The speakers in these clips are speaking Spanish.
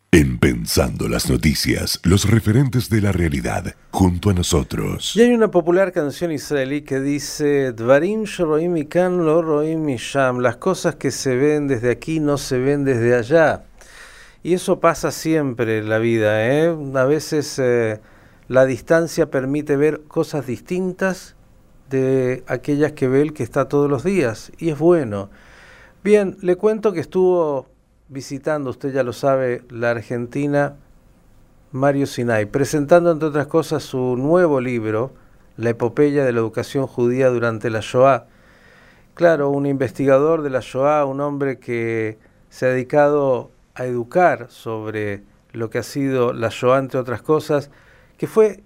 En Pensando las Noticias, los referentes de la realidad, junto a nosotros. Y hay una popular canción israelí que dice Dvarim sheroim mikan lo roim misham. Las cosas que se ven desde aquí no se ven desde allá. Y eso pasa siempre en la vida, ¿eh? A veces la distancia permite ver cosas distintas de aquellas que ve el que está todos los días. Y es bueno. Bien, le cuento que estuvo visitando, usted ya lo sabe, la Argentina, Mario Sinai, presentando entre otras cosas su nuevo libro, La epopeya de la educación judía durante la Shoah. Claro, un investigador de la Shoah, un hombre que se ha dedicado a educar sobre lo que ha sido la Shoah, entre otras cosas, que fue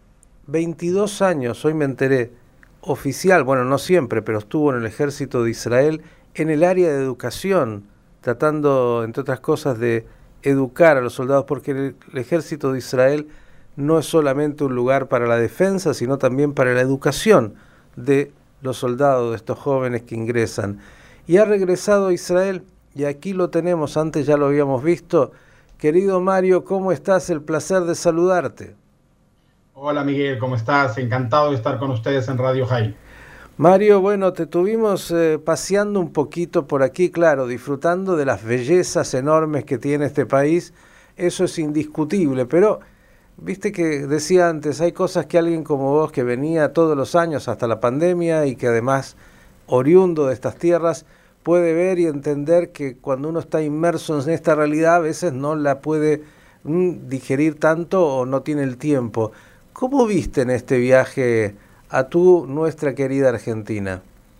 22 años, hoy me enteré, oficial, bueno, no siempre, pero estuvo en el ejército de Israel en el área de educación, tratando, entre otras cosas, de educar a los soldados, porque el ejército de Israel no es solamente un lugar para la defensa, sino también para la educación de los soldados, de estos jóvenes que ingresan. Y ha regresado a Israel, y aquí lo tenemos, antes ya lo habíamos visto. Querido Mario, ¿cómo estás? El placer de saludarte. Hola Miguel, ¿cómo estás? Encantado de estar con ustedes en Radio High. Mario, bueno, te tuvimos paseando un poquito por aquí, claro, disfrutando de las bellezas enormes que tiene este país, eso es indiscutible, pero viste que decía antes, hay cosas que alguien como vos que venía todos los años hasta la pandemia y que además oriundo de estas tierras puede ver y entender que cuando uno está inmerso en esta realidad a veces no la puede digerir tanto o no tiene el tiempo. ¿Cómo viste en este viaje a nuestra querida Argentina?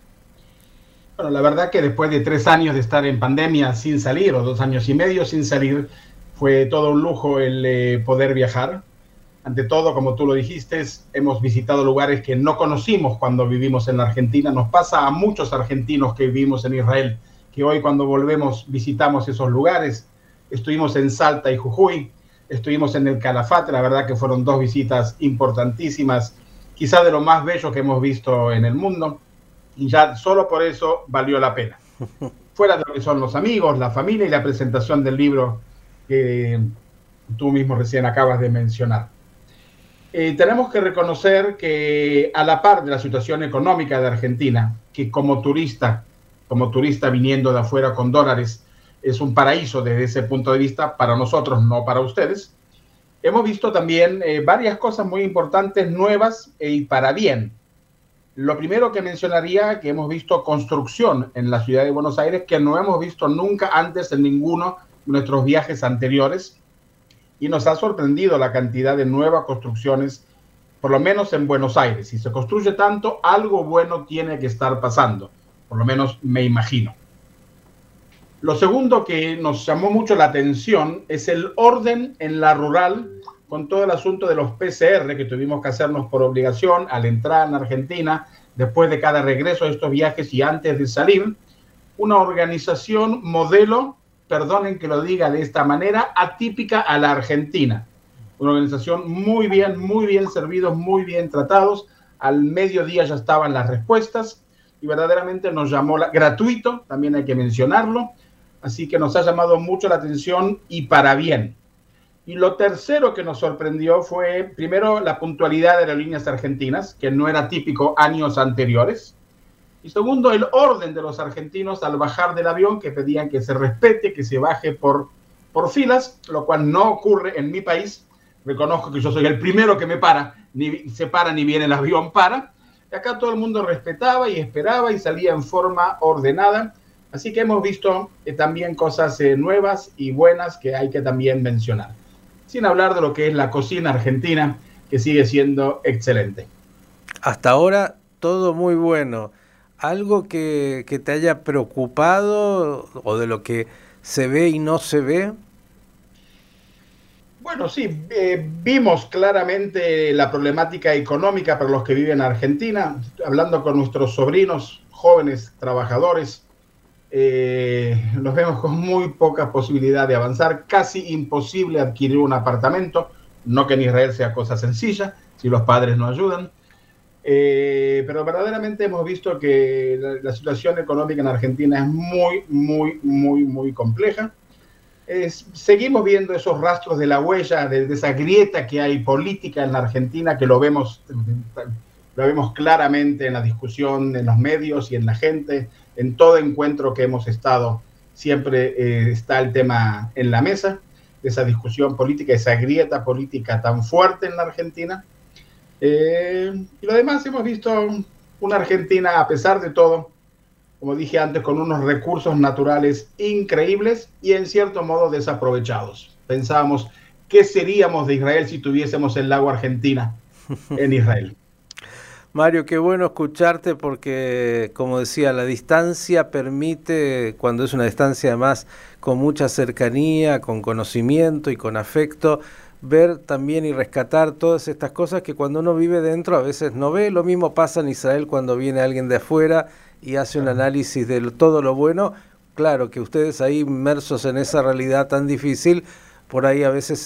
Bueno, la verdad que después de 3 años de estar en pandemia sin salir, o 2 años y medio sin salir, fue todo un lujo el poder viajar. Ante todo, como tú lo dijiste, hemos visitado lugares que no conocimos cuando vivimos en la Argentina. Nos pasa a muchos argentinos que vivimos en Israel, que hoy cuando volvemos visitamos esos lugares. Estuvimos en Salta y Jujuy, estuvimos en el Calafate, la verdad que fueron 2 visitas importantísimas, quizá de lo más bello que hemos visto en el mundo, y ya solo por eso valió la pena. Fuera de lo que son los amigos, la familia y la presentación del libro que tú mismo recién acabas de mencionar. Tenemos que reconocer que a la par de la situación económica de Argentina, que como turista viniendo de afuera con dólares, es un paraíso desde ese punto de vista para nosotros, no para ustedes, hemos visto también varias cosas muy importantes, nuevas y para bien. Lo primero que mencionaría, que hemos visto construcción en la ciudad de Buenos Aires, que no hemos visto nunca antes en ninguno de nuestros viajes anteriores, y nos ha sorprendido la cantidad de nuevas construcciones, por lo menos en Buenos Aires. Si se construye tanto, algo bueno tiene que estar pasando, por lo menos me imagino. Lo segundo que nos llamó mucho la atención es el orden en la rural, con todo el asunto de los PCR que tuvimos que hacernos por obligación al entrar en Argentina, después de cada regreso de estos viajes y antes de salir. Una organización modelo, perdonen que lo diga de esta manera, atípica a la Argentina. Una organización muy bien servidos, muy bien tratados. Al mediodía ya estaban las respuestas y verdaderamente nos llamó gratuito, también hay que mencionarlo. Así que nos ha llamado mucho la atención y para bien. Y lo tercero que nos sorprendió fue, primero, la puntualidad de Aerolíneas Argentinas, que no era típico años anteriores. Y segundo, el orden de los argentinos al bajar del avión, que pedían que se respete, que se baje por filas, lo cual no ocurre en mi país. Reconozco que yo soy el primero que me para, ni se para ni viene el avión para. Y acá todo el mundo respetaba y esperaba y salía en forma ordenada. Así que hemos visto también cosas nuevas y buenas que hay que también mencionar. Sin hablar de lo que es la cocina argentina, que sigue siendo excelente. Hasta ahora todo muy bueno. ¿Algo que te haya preocupado o de lo que se ve y no se ve? Bueno, sí, vimos claramente la problemática económica para los que viven en Argentina, hablando con nuestros sobrinos, jóvenes trabajadores. Nos vemos con muy poca posibilidad de avanzar, casi imposible adquirir un apartamento, no que en Israel sea cosa sencilla, si los padres no ayudan, pero verdaderamente hemos visto que la situación económica en Argentina es muy compleja. Seguimos viendo esos rastros de la huella, de esa grieta que hay política en la Argentina, que lo vemos claramente en la discusión, en los medios y en la gente, en todo encuentro que hemos estado, siempre está el tema en la mesa, esa discusión política, esa grieta política tan fuerte en la Argentina. Y lo demás, hemos visto una Argentina, a pesar de todo, como dije antes, con unos recursos naturales increíbles y en cierto modo desaprovechados. Pensábamos, ¿qué seríamos de Israel si tuviésemos el lago Argentina en Israel? Mario, qué bueno escucharte porque, como decía, la distancia permite, cuando es una distancia además con mucha cercanía, con conocimiento y con afecto, ver también y rescatar todas estas cosas que cuando uno vive dentro a veces no ve. Lo mismo pasa en Israel cuando viene alguien de afuera y hace un análisis de todo lo bueno. Claro que ustedes ahí inmersos en esa realidad tan difícil, por ahí a veces,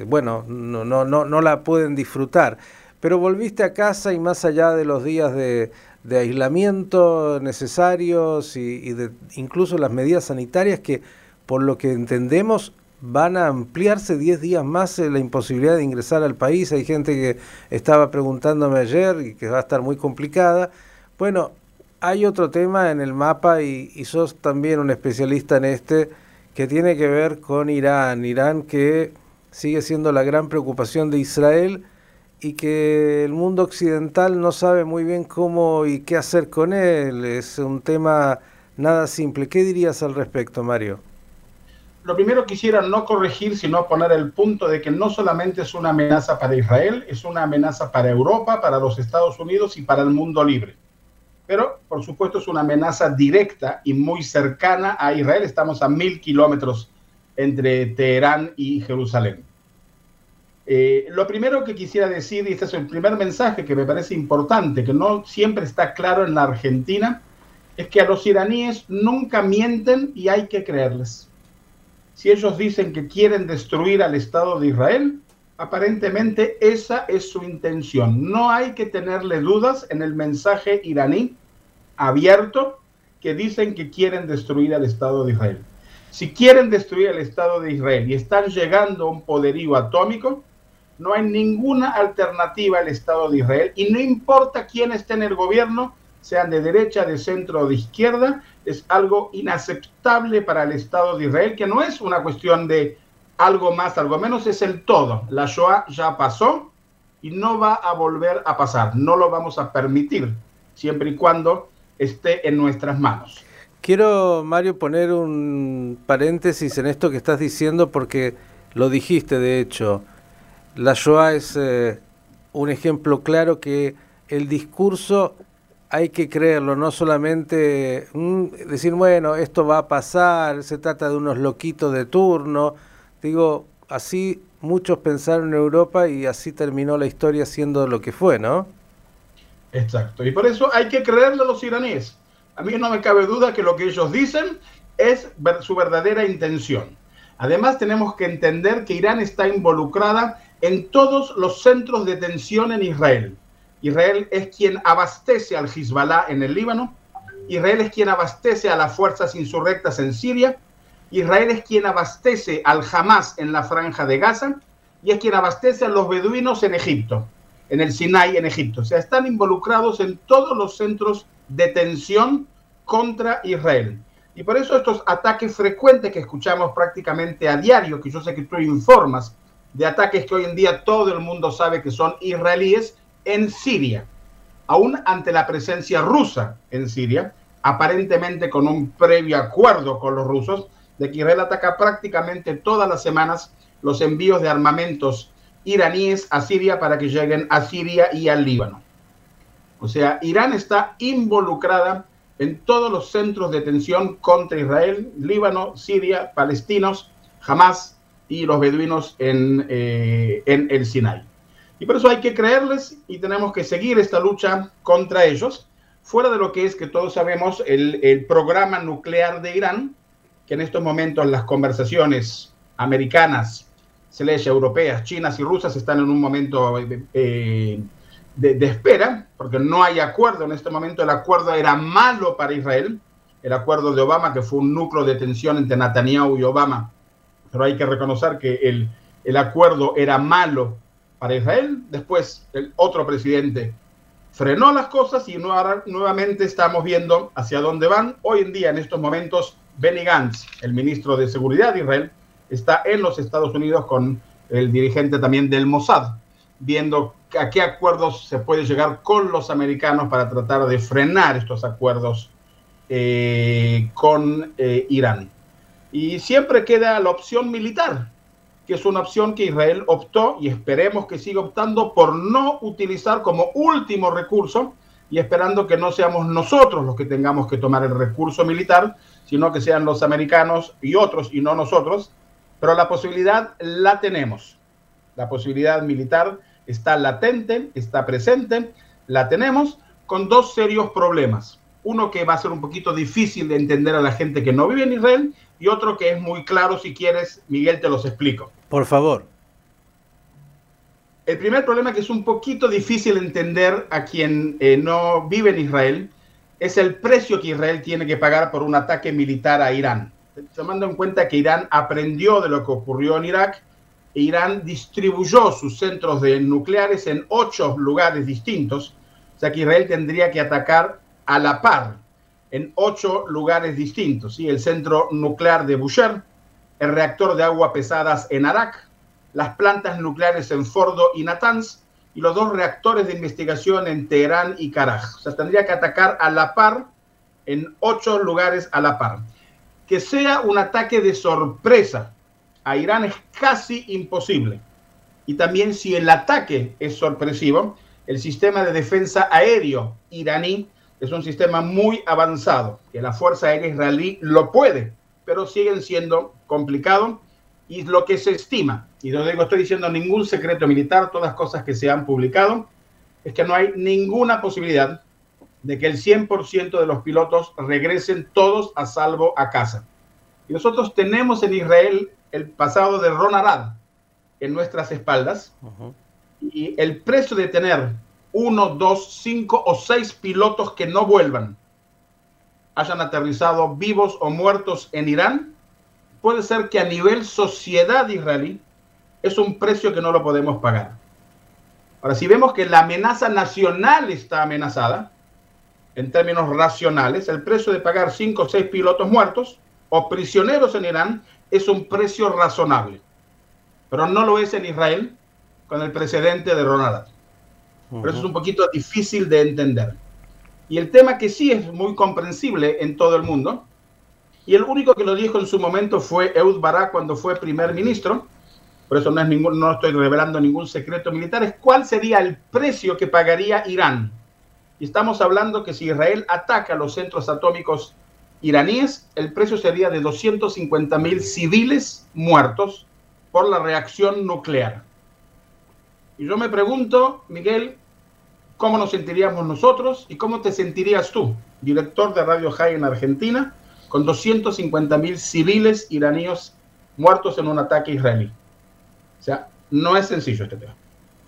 no la pueden disfrutar. Pero volviste a casa y más allá de los días de aislamiento necesarios y de incluso las medidas sanitarias que, por lo que entendemos, van a ampliarse 10 días más la imposibilidad de ingresar al país. Hay gente que estaba preguntándome ayer y que va a estar muy complicada. Bueno, hay otro tema en el mapa y sos también un especialista en este, que tiene que ver con Irán. Irán, que sigue siendo la gran preocupación de Israel y que el mundo occidental no sabe muy bien cómo y qué hacer con él. Es un tema nada simple. ¿Qué dirías al respecto, Mario? Lo primero quisiera no corregir, sino poner el punto de que no solamente es una amenaza para Israel, es una amenaza para Europa, para los Estados Unidos y para el mundo libre. Pero, por supuesto, es una amenaza directa y muy cercana a Israel. Estamos a 1000 kilómetros entre Teherán y Jerusalén. Lo primero que quisiera decir, y este es el primer mensaje que me parece importante, que no siempre está claro en la Argentina, es que a los iraníes nunca mienten y hay que creerles. Si ellos dicen que quieren destruir al Estado de Israel, aparentemente esa es su intención. No hay que tenerle dudas en el mensaje iraní abierto que dicen que quieren destruir al Estado de Israel. Si quieren destruir al Estado de Israel y están llegando a un poderío atómico, no hay ninguna alternativa al Estado de Israel y no importa quién esté en el gobierno, sean de derecha, de centro o de izquierda, es algo inaceptable para el Estado de Israel, que no es una cuestión de algo más, algo menos, es el todo. La Shoah ya pasó y no va a volver a pasar. No lo vamos a permitir, siempre y cuando esté en nuestras manos. Quiero, Mario, poner un paréntesis en esto que estás diciendo porque lo dijiste, de hecho. La Shoah es un ejemplo claro que el discurso hay que creerlo, no solamente decir, bueno, esto va a pasar, se trata de unos loquitos de turno. Digo, así muchos pensaron en Europa y así terminó la historia siendo lo que fue, ¿no? Exacto, y por eso hay que creerle a los iraníes. A mí no me cabe duda que lo que ellos dicen es su verdadera intención. Además, tenemos que entender que Irán está involucrada en todos los centros de tensión en Israel. Israel es quien abastece al Hezbollah en el Líbano, Israel es quien abastece a las fuerzas insurrectas en Siria, Israel es quien abastece al Hamas en la Franja de Gaza y es quien abastece a los beduinos en Egipto, en el Sinai en Egipto. O sea, están involucrados en todos los centros de tensión contra Israel. Y por eso estos ataques frecuentes que escuchamos prácticamente a diario, que yo sé que tú informas, de ataques que hoy en día todo el mundo sabe que son israelíes en Siria, aún ante la presencia rusa en Siria, aparentemente con un previo acuerdo con los rusos, de que Israel ataca prácticamente todas las semanas los envíos de armamentos iraníes a Siria para que lleguen a Siria y al Líbano. O sea, Irán está involucrada en todos los centros de tensión contra Israel, Líbano, Siria, palestinos, Hamas y los beduinos en el Sinai. Y por eso hay que creerles y tenemos que seguir esta lucha contra ellos, fuera de lo que es, que todos sabemos, el programa nuclear de Irán, que en estos momentos las conversaciones americanas, europeas, chinas y rusas están en un momento de espera, porque no hay acuerdo en este momento. El acuerdo era malo para Israel, el acuerdo de Obama, que fue un núcleo de tensión entre Netanyahu y Obama, pero hay que reconocer que el acuerdo era malo para Israel. Después el otro presidente frenó las cosas y nuevamente estamos viendo hacia dónde van. Hoy en día, en estos momentos, Benny Gantz, el ministro de Seguridad de Israel, está en los Estados Unidos con el dirigente también del Mossad, viendo a qué acuerdos se puede llegar con los americanos para tratar de frenar estos acuerdos con Irán. Y siempre queda la opción militar, que es una opción que Israel optó y esperemos que siga optando por no utilizar como último recurso, y esperando que no seamos nosotros los que tengamos que tomar el recurso militar, sino que sean los americanos y otros y no nosotros. Pero la posibilidad la tenemos. La posibilidad militar está latente, está presente, la tenemos, con dos serios problemas. Uno que va a ser un poquito difícil de entender a la gente que no vive en Israel, y otro que es muy claro. Si quieres, Miguel, te los explico. Por favor. El primer problema, que es un poquito difícil de entender a quien no vive en Israel, es el precio que Israel tiene que pagar por un ataque militar a Irán. Tomando en cuenta que Irán aprendió de lo que ocurrió en Irak, e Irán distribuyó sus centros nucleares en 8 lugares distintos, o sea que Israel tendría que atacar a la par en 8 lugares distintos, ¿sí? El centro nuclear de Bushehr, el reactor de agua pesadas en Arak, las plantas nucleares en Fordo y Natanz, y los 2 reactores de investigación en Teherán y Karaj. O sea, tendría que atacar a la par en 8 lugares a la par. Que sea un ataque de sorpresa a Irán es casi imposible. Y también, si el ataque es sorpresivo, el sistema de defensa aéreo iraní es un sistema muy avanzado, que la Fuerza Aérea Israelí lo puede, pero siguen siendo complicado. Y lo que se estima, y no estoy diciendo ningún secreto militar, todas cosas que se han publicado, es que no hay ninguna posibilidad de que el 100% de los pilotos regresen todos a salvo a casa. Y nosotros tenemos en Israel el pasado de Ron Arad en nuestras espaldas, y el precio de tener 1, 2, 5 o 6 pilotos que no vuelvan, hayan aterrizado vivos o muertos en Irán, puede ser que a nivel sociedad israelí es un precio que no lo podemos pagar. Ahora, si vemos que la amenaza nacional está amenazada, en términos racionales, el precio de pagar 5 o 6 pilotos muertos o prisioneros en Irán es un precio razonable. Pero no lo es en Israel con el precedente de Ron Arad. Por eso es un poquito difícil de entender. Y el tema que sí es muy comprensible en todo el mundo, y el único que lo dijo en su momento fue Ehud Barak cuando fue primer ministro, por eso no estoy revelando ningún secreto militar, es cuál sería el precio que pagaría Irán. Y estamos hablando que si Israel ataca los centros atómicos iraníes, el precio sería de 250.000 civiles muertos por la reacción nuclear. Y yo me pregunto, Miguel, ¿cómo nos sentiríamos nosotros y cómo te sentirías tú, director de Radio High en Argentina, con 250.000 civiles iraníes muertos en un ataque israelí? O sea, no es sencillo este tema.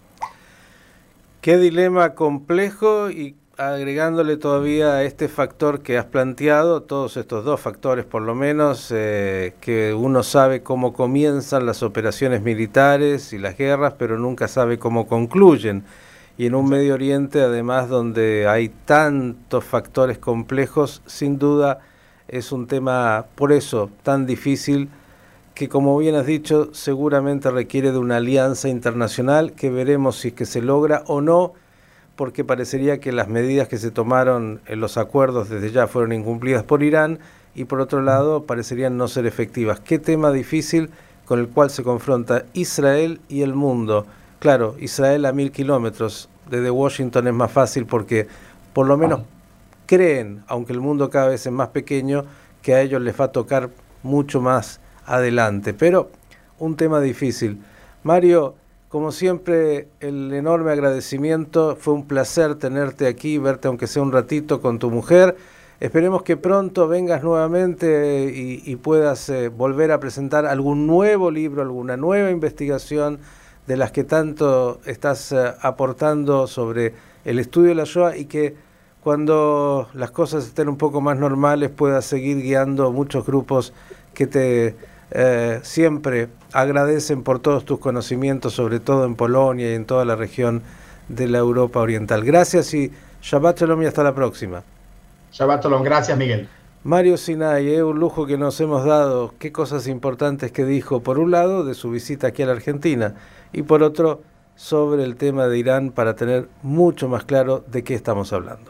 Qué dilema complejo, y agregándole todavía a este factor que has planteado, todos estos 2 factores por lo menos, que uno sabe cómo comienzan las operaciones militares y las guerras, pero nunca sabe cómo concluyen. Y en un Medio Oriente, además, donde hay tantos factores complejos, sin duda es un tema, por eso, tan difícil, que como bien has dicho, seguramente requiere de una alianza internacional que veremos si es que se logra o no, porque parecería que las medidas que se tomaron en los acuerdos desde ya fueron incumplidas por Irán, y por otro lado parecerían no ser efectivas. Qué tema difícil con el cual se confronta Israel y el mundo. Claro, Israel a 1000 kilómetros, desde Washington es más fácil porque por lo menos creen, aunque el mundo cada vez es más pequeño, que a ellos les va a tocar mucho más adelante, pero un tema difícil. Mario, como siempre, el enorme agradecimiento, fue un placer tenerte aquí, verte aunque sea un ratito con tu mujer. Esperemos que pronto vengas nuevamente y puedas volver a presentar algún nuevo libro, alguna nueva investigación de las que tanto estás aportando sobre el estudio de la Shoah, y que cuando las cosas estén un poco más normales puedas seguir guiando muchos grupos que te siempre agradecen por todos tus conocimientos, sobre todo en Polonia y en toda la región de la Europa Oriental. Gracias y Shabbat Shalom y hasta la próxima. Shabbat Shalom, gracias Miguel. Mario Sinai, un lujo que nos hemos dado, qué cosas importantes que dijo, por un lado, de su visita aquí a la Argentina, y por otro, sobre el tema de Irán, para tener mucho más claro de qué estamos hablando.